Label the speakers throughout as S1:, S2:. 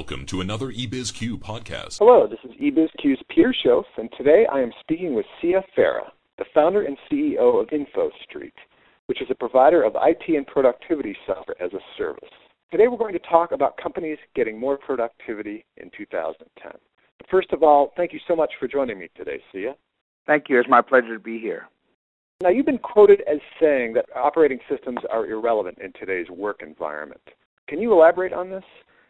S1: Welcome to another eBizQ podcast.
S2: Hello, this is eBizQ's Peter Schoaf, and today I am speaking with Sia Farah, the founder and CEO of InfoStreet, which is a provider of IT and productivity software as a service. Today we're going to talk about companies getting more productivity in 2010. But first of all, thank you so much for joining me today, Sia.
S3: Thank you. It's my pleasure to be here.
S2: Now, you've been quoted as saying that operating systems are irrelevant in today's work environment. Can you elaborate on this?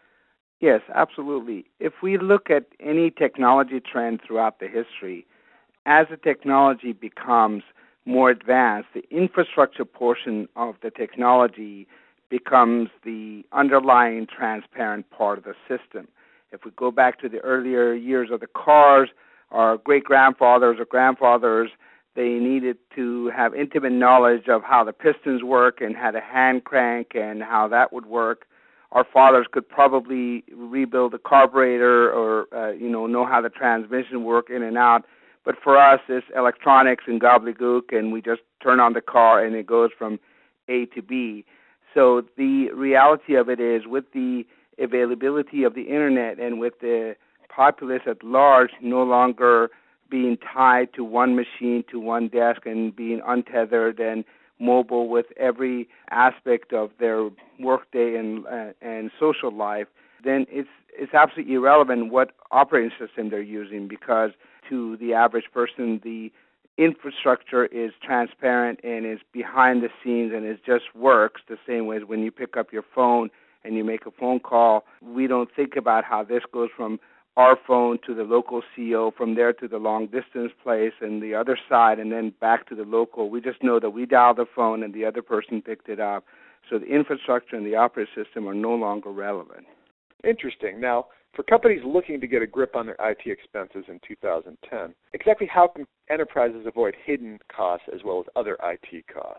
S3: Yes, absolutely. If we look at any technology trend throughout the history, as the technology becomes more advanced, the infrastructure portion of the technology becomes the underlying transparent part of the system. If we go back to the earlier years of the cars, our great-grandfathers or grandfathers, they needed to have intimate knowledge of how the pistons work and how the hand crank and how that would work. Our fathers could probably rebuild a carburetor or, know how the transmission work in and out. But for us, it's electronics and gobbledygook, and we just turn on the car and it goes from A to B. So the reality of it is, with the availability of the Internet and with the populace at large no longer being tied to one machine, to one desk, and being untethered and mobile with every aspect of their workday and social life, then it's absolutely irrelevant what operating system they're using, because to the average person, the infrastructure is transparent and is behind the scenes and it just works the same way as when you pick up your phone and you make a phone call. We don't think about how this goes from our phone to the local CEO, from there to the long-distance place and the other side, and then back to the local. We just know that we dialed the phone and the other person picked it up. So the infrastructure and the operating system are no longer relevant.
S2: Interesting. Now, for companies looking to get a grip on their IT expenses in 2010, exactly how can enterprises avoid hidden costs as well as other IT costs?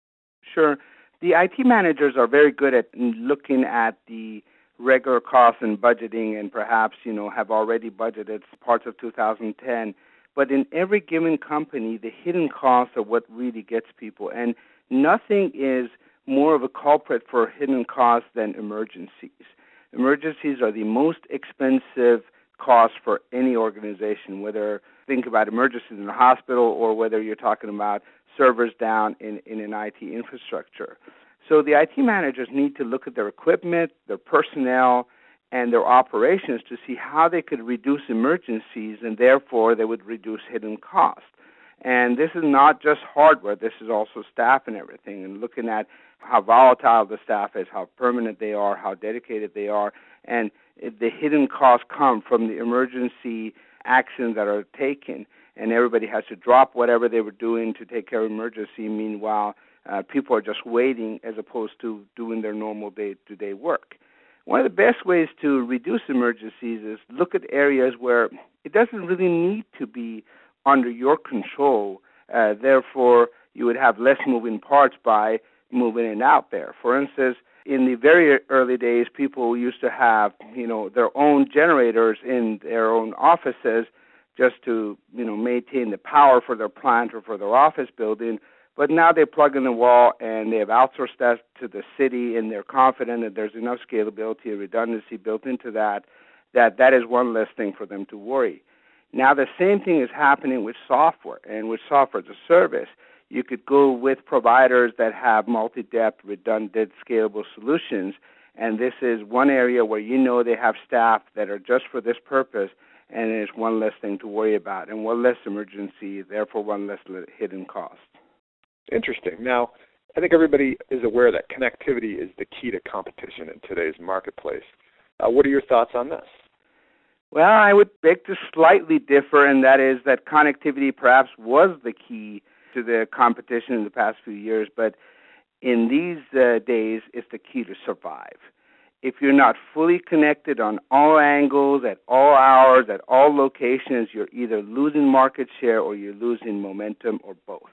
S3: Sure. The IT managers are very good at looking at the regular costs and budgeting, and perhaps, have already budgeted parts of 2010. But in every given company, the hidden costs are what really gets people. And nothing is more of a culprit for hidden costs than emergencies. Emergencies are the most expensive cost for any organization, whether think about emergencies in the hospital or whether you're talking about servers down in an IT infrastructure. So the IT managers need to look at their equipment, their personnel, and their operations to see how they could reduce emergencies, and therefore they would reduce hidden costs. And this is not just hardware, this is also staff and everything, and looking at how volatile the staff is, how permanent they are, how dedicated they are, and the hidden costs come from the emergency actions that are taken, and everybody has to drop whatever they were doing to take care of emergency. Meanwhile, people are just waiting as opposed to doing their normal day-to-day work. One of the best ways to reduce emergencies is look at areas where it doesn't really need to be under your control. Therefore, you would have less moving parts by moving it out there. For instance, in the very early days, people used to have, their own generators in their own offices just to, maintain the power for their plant or for their office building. But now they plug in the wall and they have outsourced that to the city, and they're confident that there's enough scalability and redundancy built into that is one less thing for them to worry. Now the same thing is happening with software, and with software as a service. You could go with providers that have multi-depth, redundant, scalable solutions, and this is one area where they have staff that are just for this purpose, and it's one less thing to worry about, and one less emergency, therefore one less hidden cost.
S2: Interesting. Now, I think everybody is aware that connectivity is the key to competition in today's marketplace. What are your thoughts on this?
S3: Well, I would beg to slightly differ, and that is that connectivity perhaps was the key to the competition in the past few years, but in these days, it's the key to survive. If you're not fully connected on all angles, at all hours, at all locations, you're either losing market share or you're losing momentum, or both.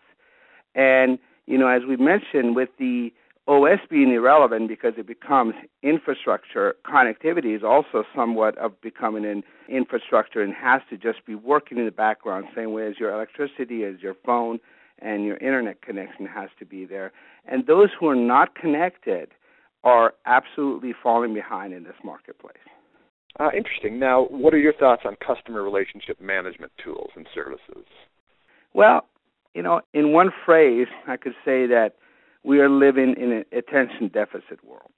S3: And, as we mentioned, with the OS being irrelevant because it becomes infrastructure, connectivity is also somewhat of becoming an infrastructure and has to just be working in the background, same way as your electricity, as your phone, and your internet connection has to be there. And those who are not connected are absolutely falling behind in this marketplace.
S2: Interesting. Now, what are your thoughts on customer relationship management tools and services?
S3: Well, in one phrase, I could say that we are living in an attention deficit world.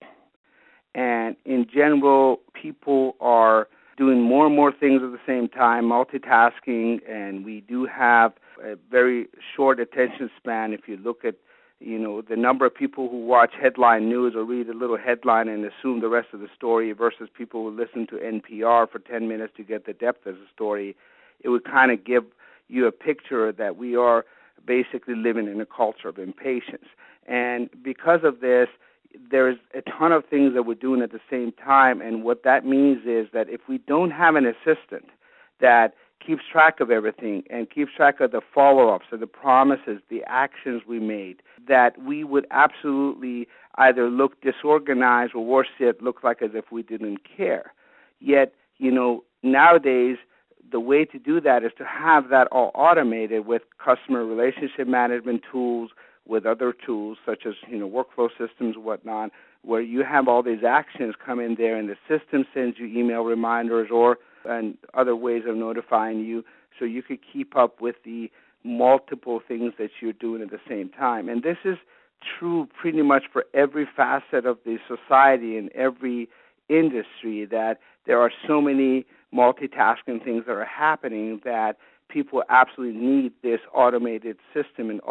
S3: And in general, people are doing more and more things at the same time, multitasking, and we do have a very short attention span. If you look at, the number of people who watch headline news or read a little headline and assume the rest of the story versus people who listen to NPR for 10 minutes to get the depth of the story, it would kind of give you a picture that we are basically living in a culture of impatience. And because of this, there's a ton of things that we're doing at the same time, and what that means is that if we don't have an assistant that keeps track of everything and keeps track of the follow-ups, of the promises, the actions we made, that we would absolutely either look disorganized or worse yet, look like as if we didn't care. Yet, nowadays, the way to do that is to have that all automated with customer relationship management tools, with other tools such as, workflow systems, whatnot, where you have all these actions come in there and the system sends you email reminders and other ways of notifying you so you could keep up with the multiple things that you're doing at the same time. And this is true pretty much for every facet of the society and every industry, that there are so many multitasking things that are happening that people absolutely need this automated system and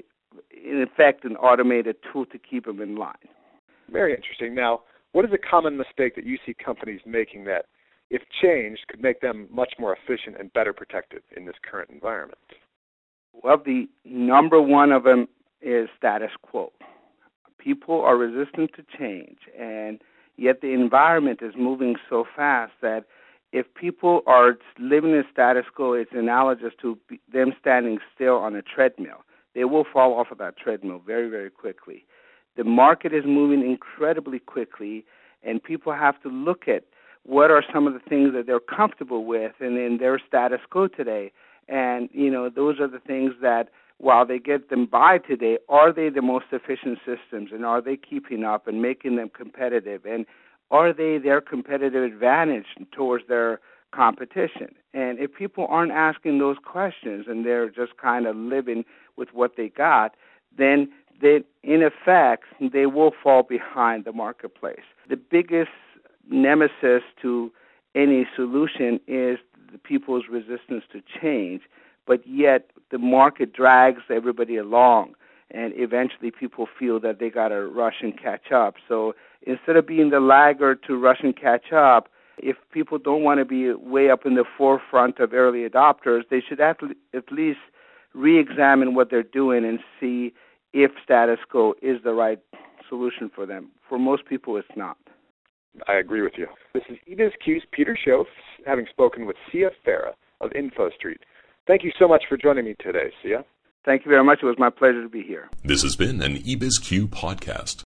S3: in effect, an automated tool to keep them in line.
S2: Very interesting. Now, what is a common mistake that you see companies making that, if changed, could make them much more efficient and better protected in this current environment?
S3: Well, the number one of them is status quo. People are resistant to change, and yet the environment is moving so fast that if people are living in status quo, it's analogous to them standing still on a treadmill. They will fall off of that treadmill very, very quickly. The market is moving incredibly quickly, and people have to look at what are some of the things that they're comfortable with and in their status quo today. And, those are the things that, while they get them by today, are they the most efficient systems, and are they keeping up and making them competitive? And are they their competitive advantage towards their competition? And if people aren't asking those questions and they're just kind of living with what they got, then in effect, they will fall behind the marketplace. The biggest nemesis to any solution is the people's resistance to change, but yet the market drags everybody along, and eventually people feel that they got to rush and catch up. So instead of being the laggard to rush and catch up, if people don't want to be way up in the forefront of early adopters, they should at least re-examine what they're doing and see if status quo is the right solution for them. For most people, it's not.
S2: I agree with you. This is eBizQ's Peter Schoaf, having spoken with Sia Farah of InfoStreet. Thank you so much for joining me today, Sia.
S3: Thank you very much. It was my pleasure to be here.
S1: This has been an eBizQ podcast.